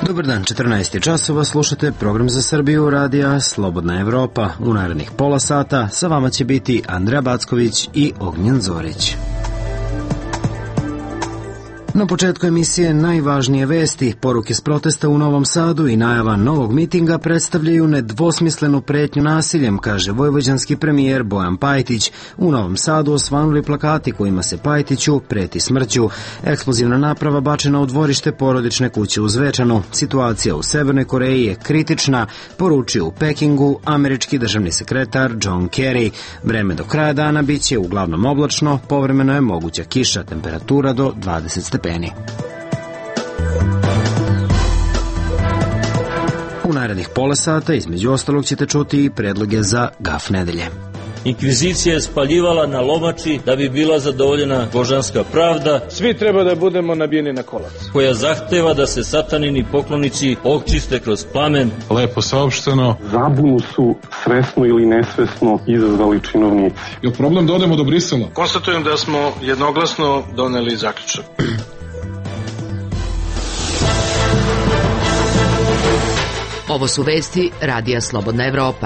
Dobar dan, 14 časova, slušate program za Srbiju radija Slobodna Evropa. U narednih pola sata sa vama će biti Andreja Backović i Ognjen Zorić. Na početku emisije najvažnije vesti, poruke s protesta u Novom Sadu i najava novog mitinga predstavljaju nedvosmislenu pretnju nasiljem, kaže vojvođanski premijer Bojan Pajtić. U Novom Sadu osvanuli plakati kojima se Pajtiću preti smrću. Eksplozivna naprava bačena u dvorište porodične kuće u Zvečanu. Situacija u Severnoj Koreji je kritična, poručio u Pekingu američki državni sekretar John Kerry. Vreme do kraja dana biće uglavnom oblačno, povremeno je moguća kiša, temperatura do 20 stepeni. U narednih pola sata između ostalog ćete čuti i predloge za gaf nedelje. Inkvizicija je spaljivala na lomači da bi bila zadovoljena božanska pravda. Svi treba da budemo nabijeni na kolac. Koja zahteva da se satanini poklonici očiste kroz plamen. Lepo saopšteno. Zabunu su svesno ili nesvesno izazvali činovnici. Je problem da odemo do Brisela? Konstatujem da smo jednoglasno doneli zaključak. Ovo su vesti radija Slobodna Evropa.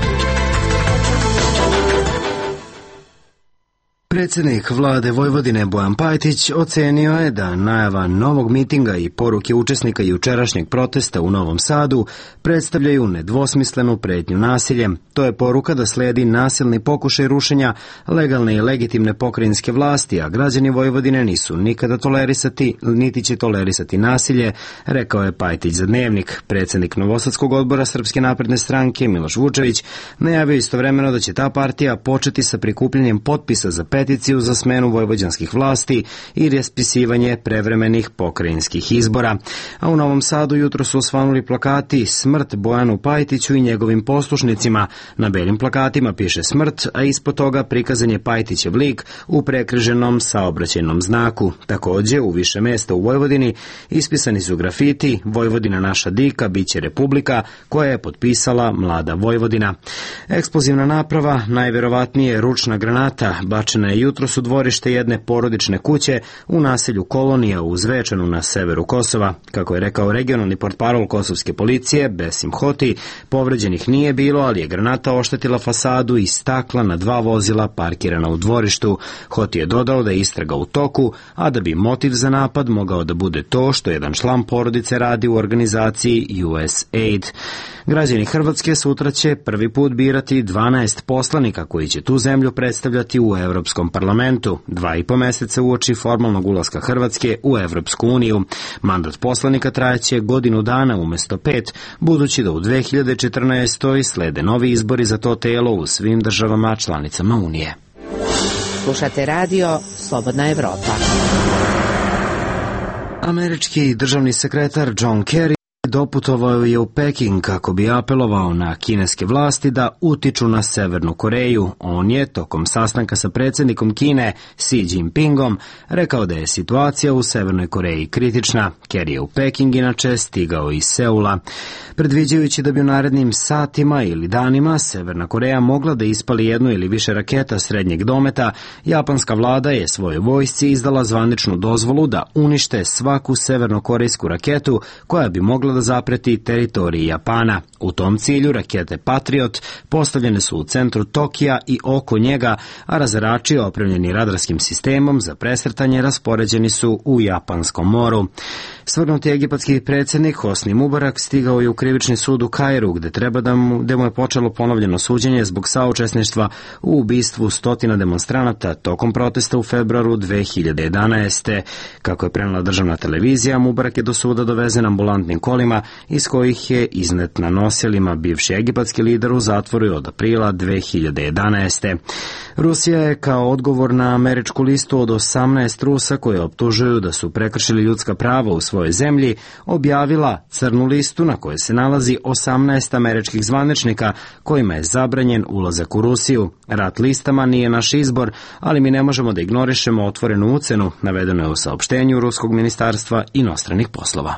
Predsjednik vlade Vojvodine Bojan Pajtić ocenio je da najava novog mitinga i poruke učesnika jučerašnjeg protesta u Novom Sadu predstavljaju nedvosmislenu pretnju nasiljem. To je poruka da sledi nasilni pokušaj rušenja legalne i legitimne pokrajinske vlasti, a građani Vojvodine nisu nikada tolerisati, niti će tolerisati nasilje, rekao je Pajtić za Dnevnik. Predsjednik Novosadskog odbora Srpske napredne stranke Miloš Vučević najavio istovremeno da će ta partija početi sa prikupljanjem potpisa za peticiju za smenu vojvođanskih vlasti i raspisivanje prevremenih pokrajinskih izbora. A u Novom Sadu jutro su osvanuli plakati "Smrt Bojanu Pajtiću i njegovim poslušnicima". Na belim plakatima piše smrt, a ispod toga prikazan je Pajtićev lik u prekriženom saobraćajnom znaku. Takođe, u više mesta u Vojvodini ispisani su grafiti "Vojvodina naša dika, biće republika", koja je potpisala Mlada Vojvodina. Eksplozivna naprava, najverovatnije ručna granata, bačena je jutros u dvorište jedne porodične kuće u naselju Kolonija u Zvečanu na severu Kosova. Kako je rekao regionalni portparol kosovske policije Besim Hoti, povređenih nije bilo, ali je granata oštetila fasadu i stakla na 2 vozila parkirana u dvorištu. Hoti je dodao da je istraga u toku, a da bi motiv za napad mogao da bude to što jedan član porodice radi u organizaciji USAID. Građani Hrvatske sutra će prvi put birati 12 poslanika koji će tu zemlju predstavljati u Evropskom parlamentu, 2,5 meseca uoči formalnog ulaska Hrvatske u Evropsku uniju. Mandat poslanika trajaće godinu dana umesto 5, budući da u 2014. slede novi izbori za to telo u svim državama članicama Unije. Slušate radio Slobodna Evropa. Američki državni sekretar John Kerry doputovao je u Peking kako bi apelovao na kineske vlasti da utiču na Severnu Koreju. On je, tokom sastanka sa predsjednikom Kine Xi Jinpingom, rekao da je situacija u Severnoj Koreji kritična. Kerry je u Peking inače stigao iz Seula. Predviđajući da bi u narednim satima ili danima Severna Koreja mogla da ispali jednu ili više raketa srednjeg dometa, japanska vlada je svojoj vojsci izdala zvaničnu dozvolu da unište svaku severnokorejsku raketu koja bi mogla da zapreti teritoriji Japana. U tom cilju rakete Patriot postavljene su u centru Tokija i oko njega, a razarači opremljeni radarskim sistemom za presretanje raspoređeni su u Japanskom moru. Svrgnuti egipatski predsjednik Hosni Mubarak stigao je u krivični sud u Kairu, gde mu je počelo ponovljeno suđenje zbog saučesništva u ubistvu stotina demonstranata tokom protesta u februaru 2011. Kako je prenela državna televizija, Mubarak je do suda dovezen ambulantnim kolima, iz kojih je iznet na nosilima. Bivši egipatski lider u zatvoru je od aprila 2011. Rusija je kao odgovor na američku listu od 18 Rusa koje optužuju da su prekršili ljudska prava u svojoj zemlji, objavila crnu listu na kojoj se nalazi 18 američkih zvaničnika kojima je zabranjen ulazak u Rusiju. Rat listama nije naš izbor, ali mi ne možemo da ignorišemo otvorenu ucenu, navedeno je u saopštenju Ruskog ministarstva inostranih poslova.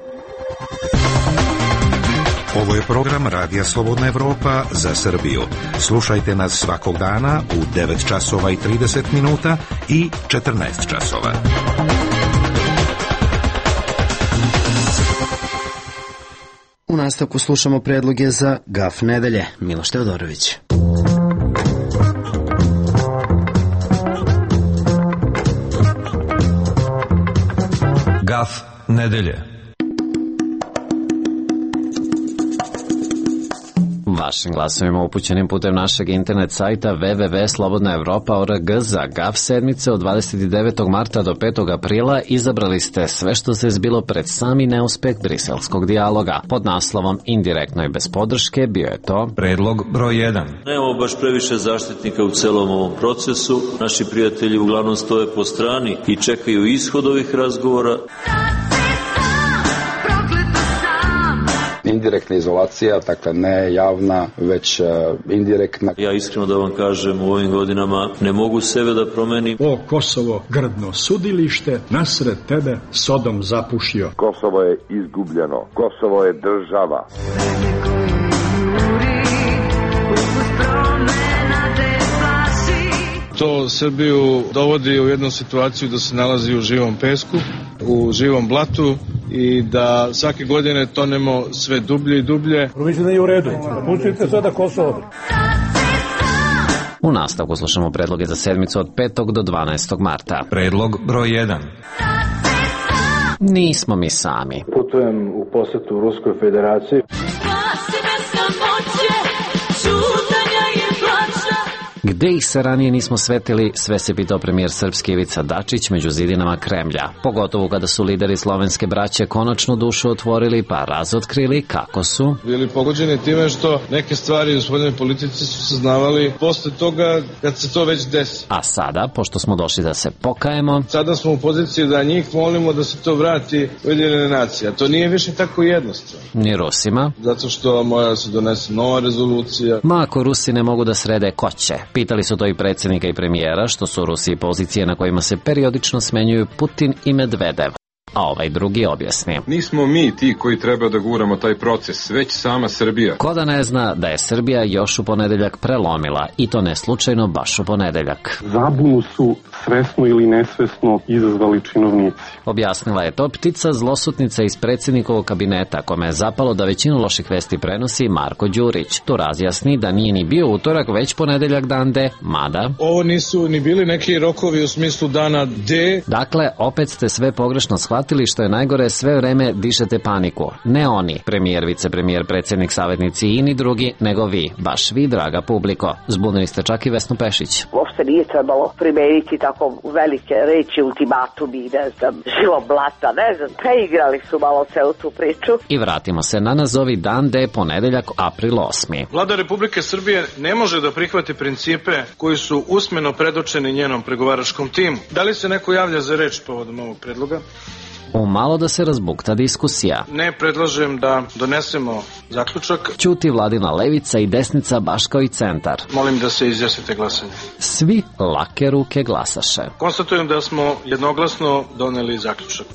Ovo je program Radija Slobodna Evropa za Srbiju. Slušajte nas svakog dana u 9 časova i 30 minuta i 14 časova. U nastavku slušamo predloge za GAF nedelje. Miloš Teodorović. GAF nedelje. Vašim glasovima upućenim putem našeg internet sajta www.slobodnaevropa.org za GAF sedmice od 29. marta do 5. aprila izabrali ste sve što se zbilo pred sami neuspeh briselskog dijaloga. Pod naslovom Indirektno i bez podrške bio je to Predlog broj 1. Nemamo baš previše zaštitnika u celom ovom procesu. Naši prijatelji uglavnom stoje po strani i čekaju ishod ovih razgovora. Indirektna izolacija, dakle ne javna, već indirektna. Ja iskreno da vam kažem, u ovim godinama ne mogu sebe da promenim. O Kosovo, grdno sudilište, nasred tebe Sodom zapušio. Kosovo je izgubljeno, Kosovo je država. To Srbiju dovodi u jednu situaciju da se nalazi u živom pesku, u živom blatu i da svake godine tonemo sve dublje i dublje. Mislim da je u redu. Pustite sada Kosovo. U nastavku slušamo predloge za sedmicu od 5. do 12. marta. Predlog broj 1. Nismo mi sami. Putujem u posetu Ruskoj federaciji. Gde ih se ranije nismo svetili, sve se pitao premijer srpski Ivica Dačić među zidinama Kremlja. Pogotovo kada su lideri slovenske braće konačno dušu otvorili pa razotkrili kako su bili pogođeni time što neke stvari u spoljnoj politici su saznavali posle toga kad se to već desi. A sada, pošto smo došli da se pokajemo, sada smo u poziciji da njih molimo da se to vrati Ujedinjene nacije. A to nije više tako jednostavno. Ni Rusima. Zato što mora se donese nova rezolucija. Ma ako Rusi ne mogu da srede, ko će? Pitali su to i predsjednika i premijera, što su u Rusiji pozicije na kojima se periodično smenjuju Putin i Medvedev. A ovaj drugi objasni. Nismo mi ti koji treba da guramo taj proces, već sama Srbija. Ko da ne zna da je Srbija još u ponedeljak prelomila, i to ne slučajno baš u ponedeljak. Zabunu su svesno ili nesvesno izazvali činovnici. Objasnila je to ptica zlosutnica iz predsjednikovog kabineta, kome je zapalo da većinu loših vesti prenosi Marko Đurić. To razjasni da nije ni bio utorak, već ponedeljak dan D, mada ovo nisu ni bili neki rokovi u smislu dana D. Dakle, opet ste sve pogrešno shvatili, što je najgore, sve vreme dišete paniku. Ne oni, premijer, vicepremijer, predsjednik, savjetnici i ni drugi, nego vi, baš vi, draga publiko. Zbunili ste čak i Vesnu Pešić. Uopšte nije trebalo primeniti tako velike reči, ultimatumi, ne znam, živo blata, ne znam, preigrali su malo celu tu priču. I vratimo se na nazovi dan D, ponedeljak, april 8. Vlada Republike Srbije ne može da prihvati principe koji su usmeno predočeni njenom pregovaračkom timu. Da li se neko javlja za reč povodom ovog predloga? Umalo da se razbukta diskusija. Ne predlažem da donesemo zaključak. Ćuti vladina levica i desnica baš kao i centar. Molim da se izjasnite glasanje. Svi lake ruke glasaše. Konstatujem da smo jednoglasno doneli zaključak.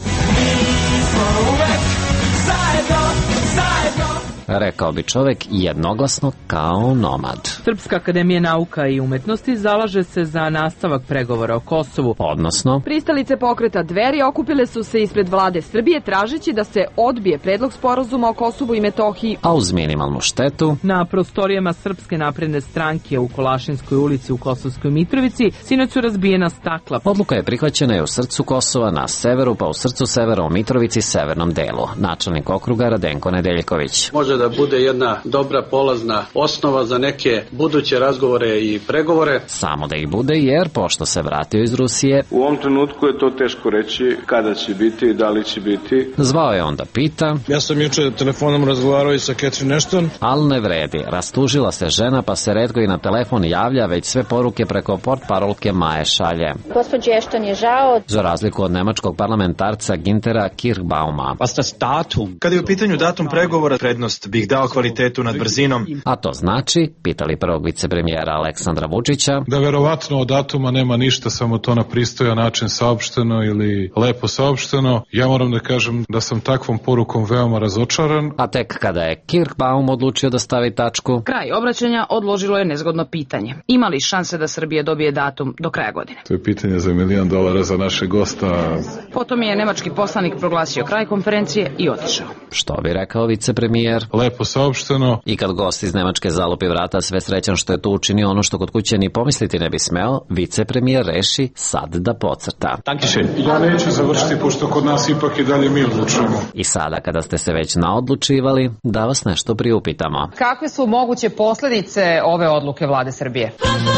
Rekao bi čovek jednoglasno kao nomad. Srpska akademija nauka i umetnosti zalaže se za nastavak pregovora o Kosovu. Odnosno, pristalice pokreta Dveri okupile su se ispred vlade Srbije tražeći da se odbije predlog sporazuma o Kosovu i Metohiji, a uz minimalnu štetu na prostorijama Srpske napredne stranke u Kolašinskoj ulici u Kosovskoj Mitrovici sinoć su razbijena stakla. Odluka je prihvaćena i u srcu Kosova, na severu, pa u srcu severa u Mitrovici, severnom delu. Načelnik okruga Radenko Nedeljković. Može da bude jedna dobra polazna osnova za neke buduće razgovore i pregovore. Samo da ih bude, jer pošto se vratio iz Rusije, u ovom trenutku je to teško reći kada će biti i da li će biti. Zvao je onda pita. Ja sam juče telefonom razgovarao i sa Catherine Ashton. Ali ne vredi, rastužila se žena pa se retko i na telefon javlja, već sve poruke preko portparolke Maje šalje. Gospođi Ashton je žao. Za razliku od nemačkog parlamentarca Gintera Kirchbauma. Kada je u pitanju datum pregovora, prednost bih dao kvalitetu nad brzinom. A to znači, pitali prvog vicepremijera Aleksandra Vučića, da verovatno od datuma nema ništa, samo to na pristojan način saopšteno ili lepo saopšteno. Ja moram da kažem da sam takvom porukom veoma razočaran. A tek kada je Kirchbaum odlučio da stavi tačku, kraj obraćanja odložilo je nezgodno pitanje. Ima li šanse da Srbija dobije datum do kraja godine? To je pitanje za $1 milion za naše gosta. Potom je nemački poslanik proglasio kraj konferencije i otišao. Što bi rekao vicepremijer? Lepo saopšteno. I kad gost iz Nemačke zalupi vrata, sve srećan što je tu učinio ono što kod kuće ni pomisliti ne bi smeo, vicepremijer reši sad da pocrta. Ja neću završiti, pošto kod nas ipak i dalje mi odlučujemo. I sada, kada ste se već naodlučivali, da vas nešto priupitamo. Kakve su moguće posledice ove odluke vlade Srbije?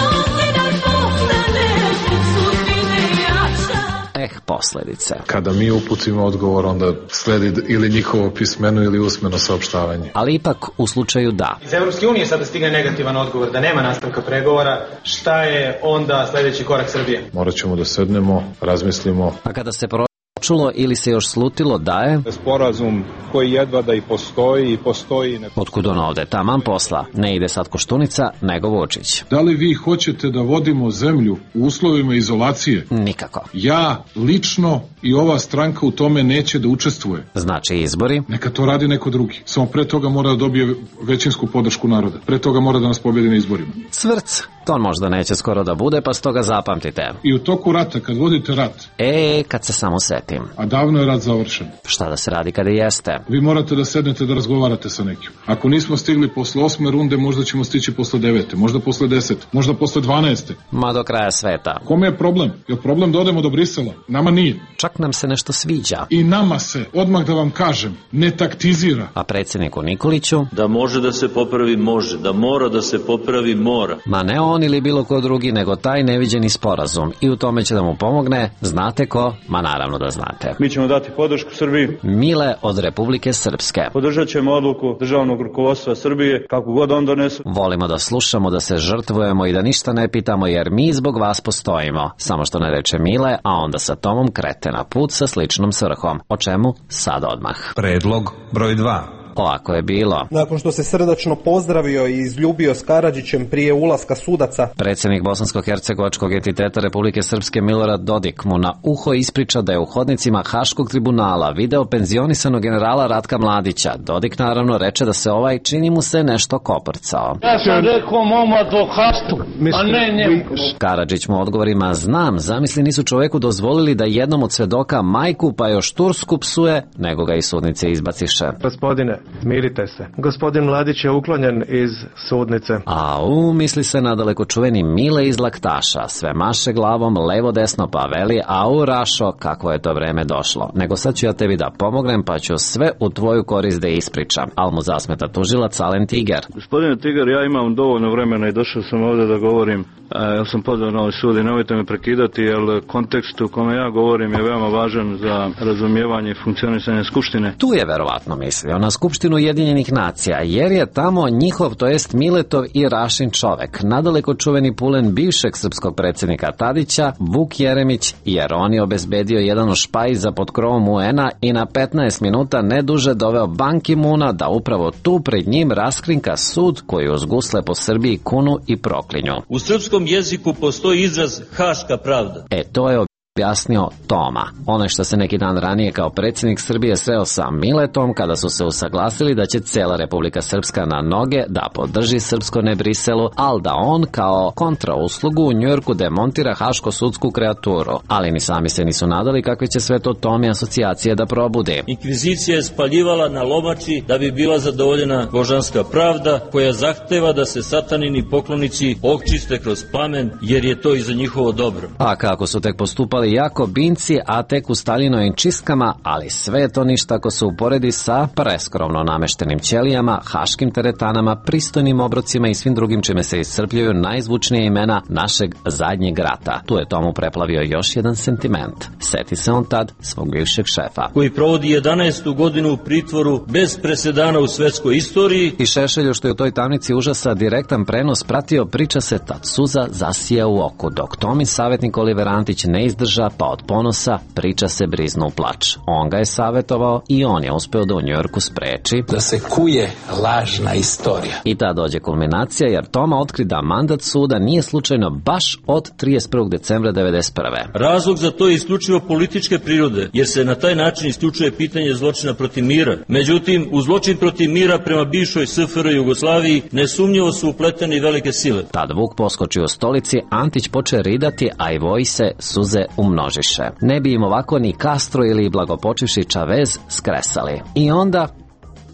Posledice. Kada mi uputimo odgovor, onda sledi ili njihovo pismeno ili usmeno saopštavanje. Ali ipak u slučaju da. Iz Evropske unije sada stigne negativan odgovor da nema nastavka pregovora, šta je onda sledeći korak Srbije? Morat ćemo da sednemo, razmislimo. A kada se čulo ili se još slutilo da je sporazum koji jedva da i postoji. Otkud on ovde? Taman posla. Ne ide sad Koštunica, nego Vučić. Da li vi hoćete da vodimo zemlju u uslovima izolacije? Nikako. Ja lično i ova stranka u tome neće da učestvuje. Znači izbori? Neka to radi neko drugi. Samo pre toga mora da dobije većinsku podršku naroda. Pre toga mora da nas pobedi na izborima. Cvrc. To možda neće skoro da bude, pa stoga zapamtite. I u toku rata, kad vodite rat. Kad se samo setim. A davno je rat završen. Šta da se radi kada jeste? Vi morate da sednete da razgovarate sa nekim. Ako nismo stigli posle 8. runde, možda ćemo stići posle 9. Možda posle 10. Možda posle 12. Ma do kraja sveta. Kome je problem? Je li problem da odemo do Brisela? Nama nije. Čak nam se nešto sviđa. I nama se, odmah da vam kažem, ne taktizira. A predsjedniku Nikoliću? Da može da se popravi, može. Da mora da se popravi, mora. Ma ne on ili bilo ko drugi, nego taj neviđeni sporazum. I u tome će da mu pomogne, znate ko? Ma naravno da znate. Mi ćemo dati podršku Srbiji. Mile od Republike Srpske. Podržat ćemo odluku državnog rukovodstva Srbije, kako god on donesu. Volimo da slušamo, da se žrtvujemo i da ništa ne pitamo, jer mi zbog vas postojimo. Samo što ne reče Mile, a onda sa Tomom krete na put sa sličnom svrhom. O čemu? Sad odmah. Predlog broj 2. Ovako je bilo. Nakon što se srdačno pozdravio i izljubio s Karadžićem prije ulaska sudaca, predsjednik bosansko-hercegovačkog entiteta Republike Srpske Milorad Dodik mu na uho ispriča da je u hodnicima Haškog tribunala video penzionisanog generala Ratka Mladića. Dodik naravno reče da se čini mu se nešto koprcao. Ja sam rekao mom advokatu, a ne njemu. Karadžić mu odgovori, ma znam, zamisli nisu čoveku dozvolili da jednom od svedoka majku pa još Tursku psuje, nego ga iz sudnice izbaciše. Gospodine, smirite se. Gospodin Mladić je uklonjen iz sudnice. Misli se na daleko čuveni Mile iz Laktaša. Sve maše glavom, levo desno pa veli, Rašo, kako je to vreme došlo. Nego sad ću ja tebi da pomognem, pa ću sve u tvoju korist da ispričam. Al mu zasmeta tužilac Alen Tiger. Gospodine Tiger, ja imam dovoljno vremena i došao sam ovde da govorim. Ja sam pozvao na ovaj sud i nemojte me prekidati, jer kontekst u kome ja govorim je veoma važan za razumijevanje i funkcionisanje Skupštine. Tu je verovatno mislio na Skupštinu Ujedinjenih nacija, jer je tamo njihov, to jest Miletov i Rašin čovek, nadaleko čuveni pulen bivšeg srpskog predsjednika Tadića, Vuk Jeremić, jer on je obezbedio jedan od špajza pod krovom UN-a i na 15 minuta ne duže doveo Ban Ki-moona da upravo tu pred njim raskrinka sud koji uz gusle po Srbiji kunu i proklinju. U srpskom jeziku postoji izraz haška pravda. To je objasnio Toma. Onaj što se neki dan ranije kao predsjednik Srbije sreo sa Miletom kada su se usaglasili da će cela Republika Srpska na noge da podrži srpsko ne Briselu, ali da on kao kontrauslugu u Njujorku demontira haško-sudsku kreaturu. Ali ni sami se nisu nadali kakve će sve to Tomi asocijacije da probudi. Inkvizicija je spaljivala na lomači da bi bila zadovoljena božanska pravda koja zahteva da se satanini poklonici okčiste kroz plamen, jer je to i za njihovo dobro. A kako su tek postupali Jakobinci, a tek u Stalinovim čistkama, ali sve je to ništa ako se uporedi sa preskromno nameštenim ćelijama, haškim teretanama, pristojnim obrocima i svim drugim čime se iscrpljuju najzvučnije imena našeg zadnjeg rata. Tu je Tomu preplavio još jedan sentiment. Seti se on tad svog bivšeg šefa, koji provodi 11. godinu u pritvoru bez presedana u svetskoj istoriji. I Šešelju, što je u toj tamnici užasa direktan prenos pratio, priča se tad suza zasija u oku, dok Tomi savjetnik Oliver Antić ne izdrža, pa od ponosa priča se briznu u plač. On ga je savjetovao i on je uspeo da u Njujorku spreči da se kuje lažna istorija. I ta dođe kulminacija, jer Toma otkri da mandat suda nije slučajno baš od 31. decembra 1991. Razlog za to je isključivo političke prirode, jer se na taj način isključuje pitanje zločina protiv mira. Međutim, u zločin protiv mira prema bivšoj SFRJ Jugoslaviji nesumnjivo su upletene i velike sile. Tad Vuk poskoči u stolici, Antić poče ridati, a i voji se suze umnožiše. Ne bi im ovako ni Castro ili blagopočivši Chavez skresali. I onda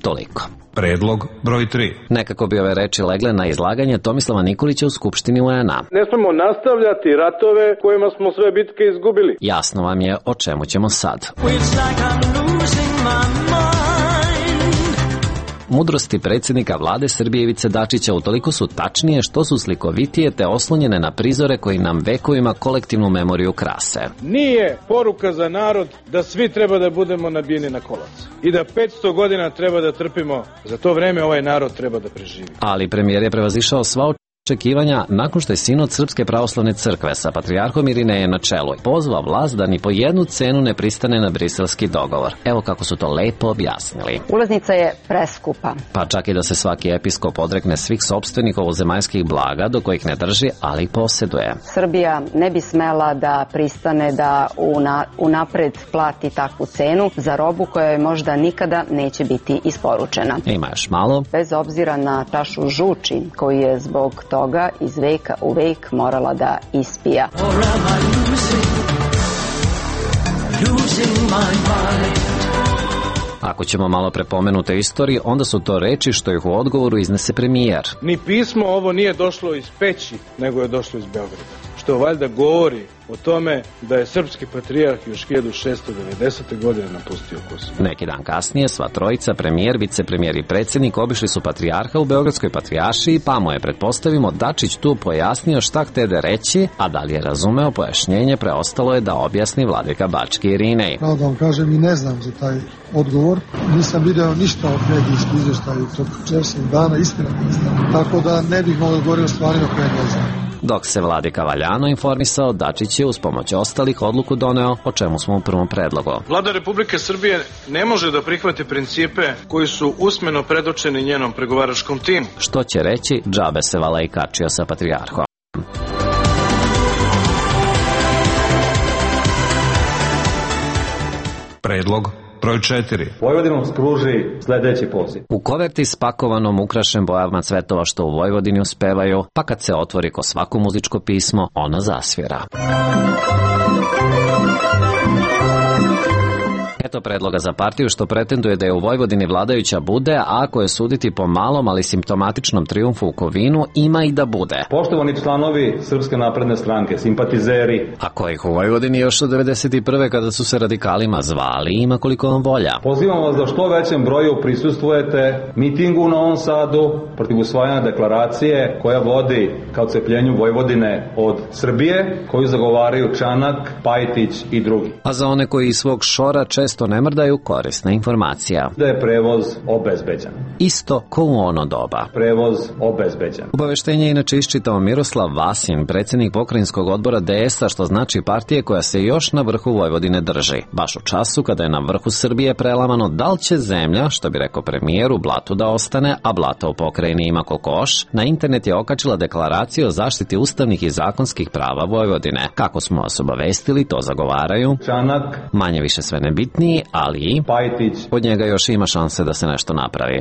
Toliko. Predlog broj 3. Nekako bi ove reči legle na izlaganje Tomislava Nikolića u Skupštini UN-a. Ne smemo nastavljati ratove kojima smo sve bitke izgubili. Jasno vam je o čemu ćemo sad. Mudrosti predsjednika vlade Srbije Ivice Dačića utoliko su tačnije što su slikovitije te oslonjene na prizore koji nam vekovima kolektivnu memoriju krase. Nije poruka za narod da svi treba da budemo nabijeni na kolac i da 500 godina treba da trpimo. Za to vreme ovaj narod treba da preživi. Ali premijer je prevazišao sva očekivanja nakon što je sinod Srpske pravoslavne crkve sa patrijarhom Irinejem na čelu pozvao vlast da ni po jednu cenu ne pristane na briselski dogovor. Evo kako su to lepo objasnili. Ulaznica je preskupa. Pa čak i da se svaki episkop odrekne svih sopstvenih ovozemaljskih blaga do kojih ne drži, ali i posjeduje. Srbija ne bi smela da pristane da unapred plati takvu cenu za robu koja joj možda nikada neće biti isporučena. Ima još malo. Bez obzira na čašu žuči koju je zbog toga iz veka u vek morala da ispija. Ako ćemo malo prepomenute istoriji, onda su to reči što ih u odgovoru iznese premijer. Ni pismo ovo nije došlo iz Peći, nego je došlo iz Beograda. Što valjda govori o tome da je srpski patrijarh još 1690. godine napustio Kosovo. Neki dan kasnije sva trojica, premijer, vicepremijer i predsjednik, obišli su patrijarha u Beogradskoj patrijaršiji, pa mu je, pretpostavimo, Dačić tu pojasnio šta htede reći, a da li je razumeo pojašnjenje, preostalo je da objasni vladika Bački Irinej. Pravo da vam kažem, i ne znam za taj odgovor. Nisam video ništa od medijskih izvještaja tog česnog dana, istina ne znam. Tako da ne bih mogao govoriti o stvarima koje ne znam. Dok se vladika valjano informisao, Dačić je uz pomoć ostalih odluku doneo, o čemu smo u prvom predlogu. Vlada Republike Srbije ne može da prihvati principe koji su usmeno predočeni njenom pregovaračkom timu. Što će reći, džabe se Valej kačio sa patrijarhom. Predlog broj 4. Vojvodinu pruži sledeći poziv. U koverti spakovanom ukrašen bojama cvetova što u Vojvodini uspevaju, pa kad se otvori ko svako muzičko pismo, ona zasvira. Eto predloga za partiju što pretenduje da je u Vojvodini vladajuća bude, a ako je suditi po malom, ali simptomatičnom trijumfu u Kovinu, ima i da bude. Poštovani članovi Srpske napredne stranke, simpatizeri. A kojih u Vojvodini još od 91. kada su se radikalima zvali, ima koliko vam volja. Pozivam vas da što većem broju prisustvujete mitingu u Novom Sadu protiv usvajanja deklaracije koja vodi ka odcepljenju Vojvodine od Srbije, koju zagovaraju Čanak, Pajtić i drugi. A za one koji iz svog šora često ne mrdaju, korisna informacija. Da je prevoz obezbeđen. Isto ko u ono doba. Prevoz obezbeđen. Obaveštenje je inače iščitao Miroslav Vasin, predsjednik pokrajinskog odbora DS-a, što znači partije koja se još na vrhu Vojvodine drži. Baš u času kada je na vrhu Srbije prelamano da li će zemlja, što bi rekao premijer, u blatu da ostane, a blata u pokrajini ima kokoš, na internet je okačila deklaraciju o zaštiti ustavnih i zakonskih prava Vojvodine. Kako smo vas obavestili, to zagovaraju Čanak, manje više sve nebitniji, ali Pajtić. Od njega još ima šanse da se nešto napravi.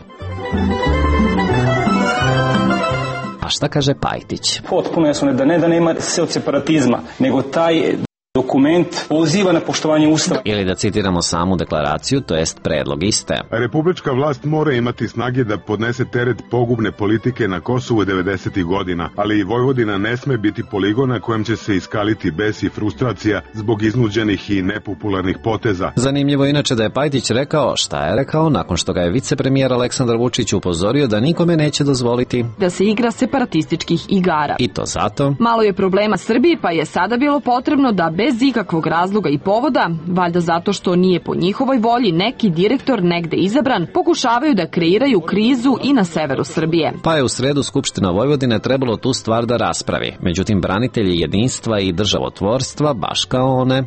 A šta kaže Pajtić? Potpuno jasno da nema separatizma, nego taj dokument poziva na poštovanje Ustava. Ili da citiramo samu deklaraciju, to jest predlog iste. Republička vlast mora imati snage da podnese teret pogubne politike na Kosovu 90. godina, ali i Vojvodina ne sme biti poligon na kojem će se iskaliti bes i frustracija zbog iznuđenih i nepopularnih poteza. Zanimljivo inače da je Pajtić rekao šta je rekao nakon što ga je vicepremijer Aleksandar Vučić upozorio da nikome neće dozvoliti da se igra separatističkih igara. I to zato malo je problema Srbiji, pa je sada bilo potrebno da bez ikakvog razloga i povoda, valjda zato što nije po njihovoj volji neki direktor negde izabran, pokušavaju da kreiraju krizu i na severu Srbije. Pa je u sredu Skupština Vojvodine trebalo tu stvar da raspravi. Međutim, branitelji jedinstva i državotvorstva, baš kao one,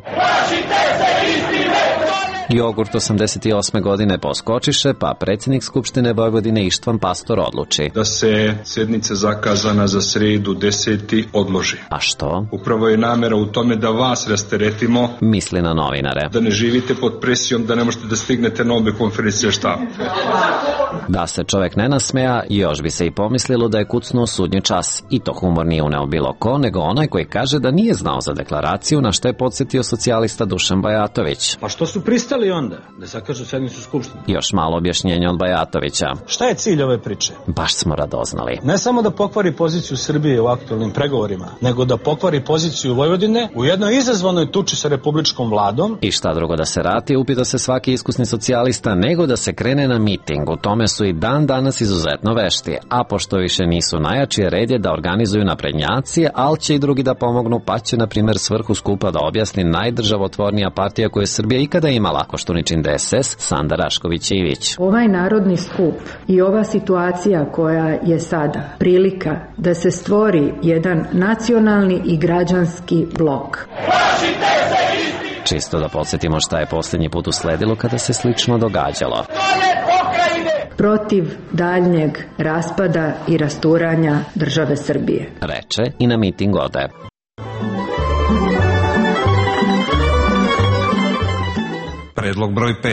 Jogurt 88. godine poskočiše, pa predsjednik Skupštine Vojvodine Ištvan Pastor odluči da se sjednica zakazana za sredu 10. odloži. A što? Upravo je namera u tome da vas rasteretimo. Misli na novinare. Da ne živite pod presijom, da ne možete da stignete na obe konferencije štaba. Da se čovjek ne nasmeja, još bi se i pomislilo da je kucnuo sudnji čas. I to humor nije uneo bilo ko, nego onaj koji kaže da nije znao za deklaraciju, na što je podsjetio socijalista Dušan Bajatović. Pa što su pristali trebali onda da zakažu sednicu Skupštine. Još malo objašnjenja od Bajatovića. Šta je cilj ove priče? Baš smo radoznali. Ne samo da pokvari poziciju Srbije u aktualnim pregovorima, nego da pokvari poziciju Vojvodine u jednoj izazvanoj tuči sa republičkom vladom. I šta drugo da se rati, upita se svaki iskusni socijalista, nego da se krene na miting. U tome su i dan danas izuzetno vešti. A pošto više nisu najjači, red je da organizuju naprednjaci, ali će i drugi da pomognu, pa će, na primjer, svrhu skupa da objasni najdržavotvornija partija koju je Srbija ikada imala, Koštuničin DSS, Sanda Rašković-Ivić. Ovaj narodni skup i ova situacija koja je sada prilika da se stvori jedan nacionalni i građanski blok. Čisto da podsjetimo šta je posljednji put usledilo kada se slično događalo. Protiv daljnjeg raspada i rasturanja države Srbije. Reče i na miting ode. Predlog broj 5.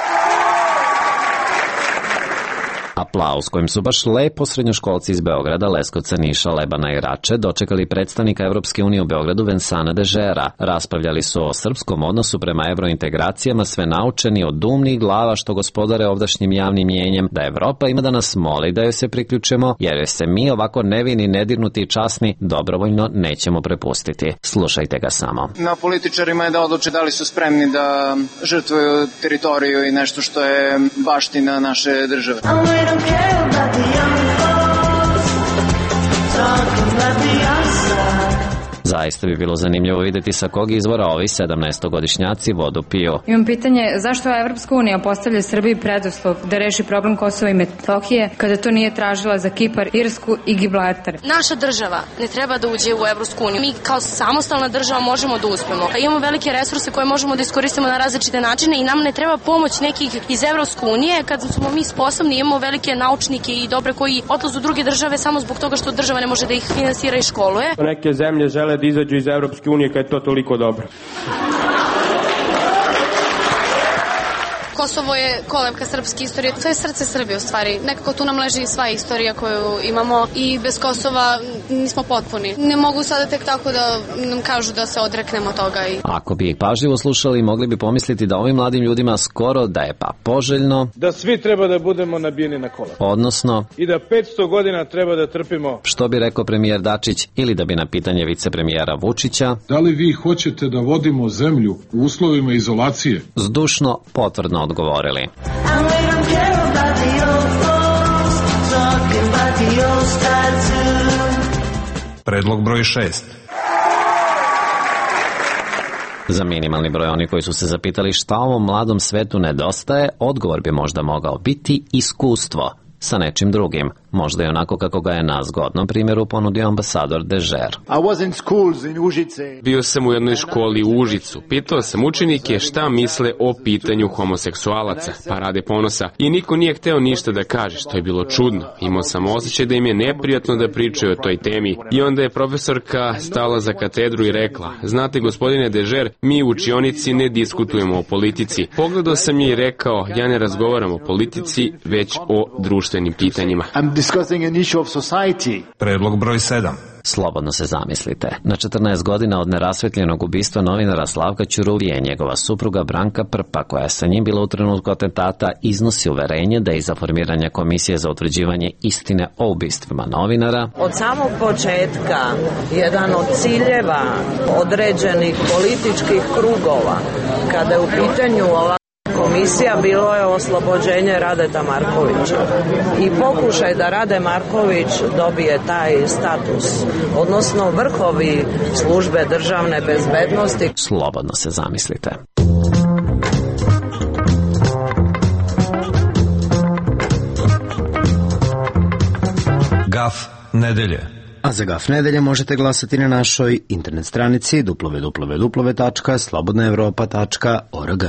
Aplauz kojim su baš lepo srednjoškolci iz Beograda, Leskovca, Niša, Lebana i Rače dočekali predstavnika Evropske unije u Beogradu Vincenta Dežera. Raspravljali su o srpskom odnosu prema evrointegracijama, sve naučeni od umnih glava što gospodare ovdašnjim javnim mjenjem, da Evropa ima da nas moli da joj se priključimo, jer se mi ovako nevini, nedirnuti i časni dobrovoljno nećemo prepustiti. Slušajte ga samo. Na političarima je da odluče da li su spremni da žrtvuju teritoriju i nešto što je baština naše države. Don't care about the young folks, talking about the outside. Zaista bi bilo zanimljivo vidjeti sa kog izvora ovi 17-godišnjaci vodu piju. Imam pitanje, zašto Evropska unija postavlja Srbiji preduslov da reši problem Kosova i Metohije kada to nije tražila za Kipar, Irsku i Gibraltar? Naša država ne treba da uđe u Evropsku uniju. Mi kao samostalna država možemo da uspemo. Imamo velike resurse koje možemo da iskoristimo na različite načine i nam ne treba pomoć nekih iz Evropske unije kad smo mi sposobni, imamo velike naučnike i dobre koji odlaze u druge države samo zbog toga što država ne može da ih finansira i školuje. Neke zemlje žele da izađu iz Evropske unije kad je to toliko dobro. Kosovo je kolevka srpske istorije, to je srce Srbije u stvari. Nekako tu nam leži sva istorija koju imamo i bez Kosova nismo potpuni. Ne mogu sada tek tako da nam kažu da se odreknemo toga. Ako bi ih pažljivo slušali, mogli bi pomisliti da ovim mladim ljudima skoro da je pa poželjno da svi treba da budemo nabijeni na kola. Odnosno i da 500 godina treba da trpimo. Što bi rekao premijer Dačić, ili da bi na pitanje vicepremijera Vučića, da li vi hoćete da vodimo zemlju u uslovima izolacije, zdušno potvrdno odgovorili. Predlog broj 6. Za minimalni broj oni koji su se zapitali šta ovom mladom svetu nedostaje, odgovor bi možda mogao biti iskustvo sa nečim drugim, možda i onako kako ga je na zgodnom primjeru ponudio ambasador Dežer. Bio sam u jednoj školi u Užicu. Pitao sam učenike šta misle o pitanju homoseksualaca, pa rade ponosa. I niko nije hteo ništa da kaže, što je bilo čudno. Imao sam osjećaj da im je neprijatno da pričaju o toj temi. I onda je profesorka stala za katedru i rekla: znate, gospodine Dežer, mi u učionici ne diskutujemo o politici. Pogledao sam je i rekao: ja ne razgovaram o politici, već o društvenim pitanjima. Predlog broj 7. Slobodno se zamislite. Na 14 godina od nerasvetljenog ubistva novinara Slavka Ćuruvije, njegova supruga Branka Prpa, koja je sa njim bila u trenutku atentata, iznosi uverenje da je iza formiranja Komisije za utvrđivanje istine o ubistvima novinara od samog početka jedan od ciljeva određenih političkih krugova, kada je u pitanju ova komisija, bilo je oslobođenje Radeta Markovića i pokušaj da Rade Marković dobije taj status, odnosno vrhovi službe državne bezbednosti. Slobodno se zamislite. Gaf nedelje. A za Gaf nedelje možete glasati na našoj internet stranici www.slobodnaevropa.org.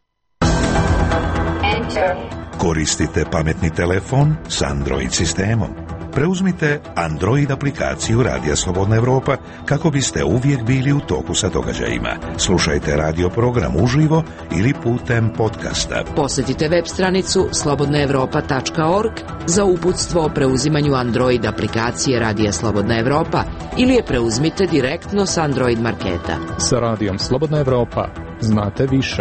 Koristite pametni telefon s Android sistemom. Preuzmite Android aplikaciju Radija Slobodna Evropa kako biste uvijek bili u toku sa događajima. Slušajte radio program uživo ili putem podcasta. Posjetite web stranicu slobodnaevropa.org za uputstvo o preuzimanju Android aplikacije Radija Slobodna Evropa ili je preuzmite direktno s Android marketa. Sa Radijom Slobodna Evropa znate više.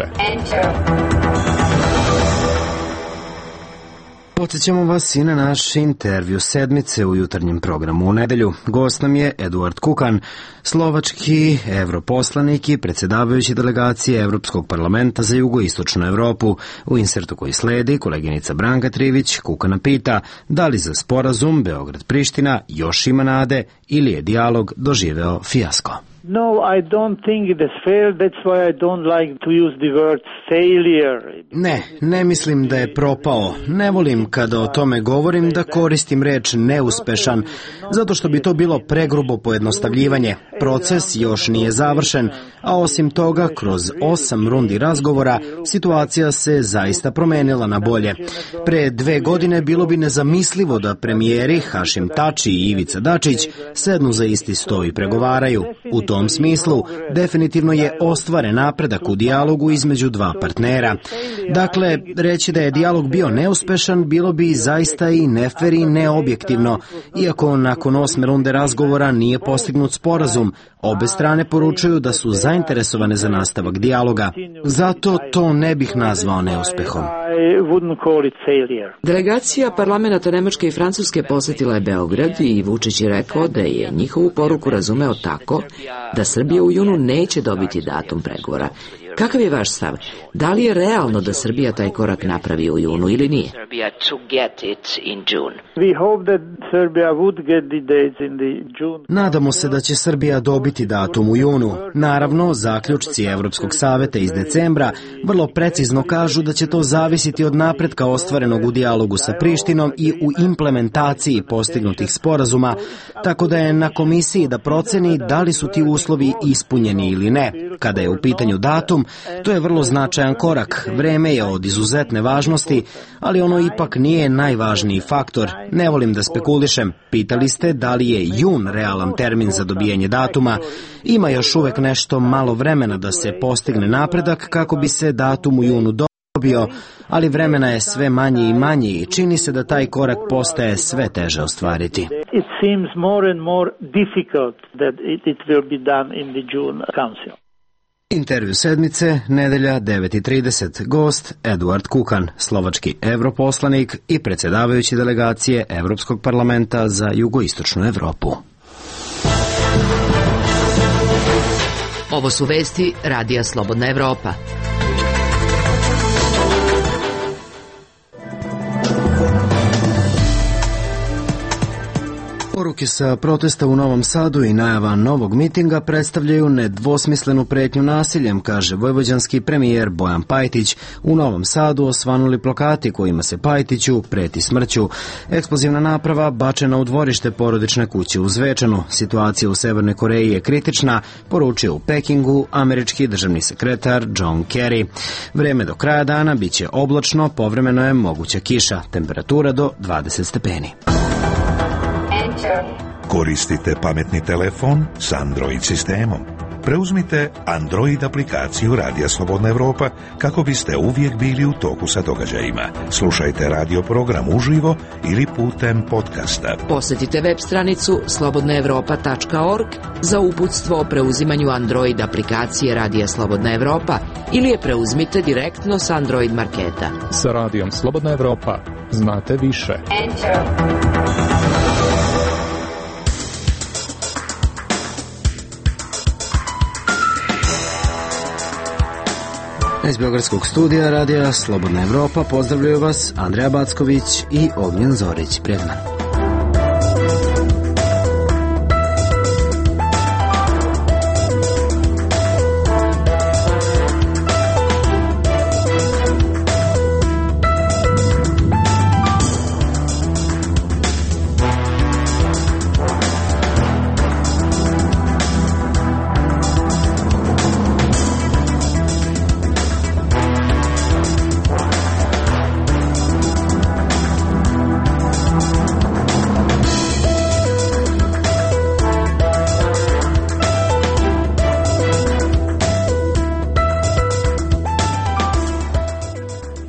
Podsjećamo vas i na naš intervju sedmice u jutarnjem programu u nedelju. Gost nam je Eduard Kukan, slovački europoslanik i predsjedavajući delegacije Evropskog parlamenta za jugoistočnu Evropu. U insertu koji sledi, koleginica Branka Trivić Kukana pita da li za sporazum Beograd-Priština još ima nade ili je dijalog doživeo fijasko. No, I don't think it has failed. That's why I don't like to use the word failure. Ne mislim da je propao. Ne volim kada o tome govorim da koristim reč neuspešan, zato što bi to bilo pregrubo pojednostavljivanje. Proces još nije završen, a osim toga, kroz 8 rundi razgovora, situacija se zaista promenila na bolje. Pre 2 godine bilo bi nezamislivo da premijeri Hašim Tači i Ivica Dačić sednu za isti sto i pregovaraju. U tom smislu, definitivno je ostvaren napredak u dijalogu između dva partnera. Dakle, reći da je dijalog bio neuspešan bilo bi zaista i nefer i neobjektivno, iako nakon 8 runde razgovora nije postignut sporazum. Obe strane poručuju da su zainteresovane za nastavak dijaloga. Zato to ne bih nazvao neuspehom. Delegacija parlamenata Nemačke i Francuske posjetila je Beograd i Vučić je rekao da je njihovu poruku razumeo tako da Srbija u junu neće dobiti datum pregovora. Kakav je vaš stav? Da li je realno da Srbija taj korak napravi u junu ili nije? Nadamo se da će Srbija dobiti datum u junu. Naravno, zaključci Evropskog saveta iz decembra vrlo precizno kažu da će to zavisiti od napretka ostvarenog u dijalogu sa Prištinom i u implementaciji postignutih sporazuma, tako da je na komisiji da proceni da li su ti uslovi ispunjeni ili ne. Kada je u pitanju datum, to je vrlo značajan korak. Vreme je od izuzetne važnosti, ali ono ipak nije najvažniji faktor. Ne volim da spekulišem. Pitali ste da li je jun realan termin za dobijanje datuma. Ima još uvek nešto malo vremena da se postigne napredak kako bi se datum u junu dobio, ali vremena je sve manje i manje i čini se da taj korak postaje sve teže ostvariti. It seems more and more difficult that it will be done in the June Council. Intervju sedmice, nedelja 9:30. Gost Eduard Kukan, slovački europoslanik i predsjedavajući delegacije Evropskog parlamenta za jugoistočnu Evropu. Ovo su vesti Radija Slobodna Evropa. Poruke sa protesta u Novom Sadu i najava novog mitinga predstavljaju nedvosmislenu pretnju nasiljem, kaže vojvođanski premijer Bojan Pajtić. U Novom Sadu osvanuli plakati kojima se Pajtiću preti smrću. Eksplozivna naprava bačena u dvorište porodične kuće u Zvečanu. Situacija u Severnoj Koreji je kritična, poručio u Pekingu američki državni sekretar John Kerry. Vreme do kraja dana biće oblačno, povremeno je moguća kiša. Temperatura do 20 stepeni. Koristite pametni telefon s Android sistemom. Preuzmite Android aplikaciju Radija Slobodna Evropa kako biste uvijek bili u toku sa događajima. Slušajte radio program uživo ili putem podcasta. Posjetite web stranicu slobodnaevropa.org za uputstvo o preuzimanju Android aplikacije Radija Slobodna Evropa ili je preuzmite direktno s Android marketa. Sa Radijom Slobodna Evropa znate više. Iz Beogradskog studija Radija Slobodna Evropa pozdravljaju vas Andreja Backović i Ognjen Zorić. Prijatno.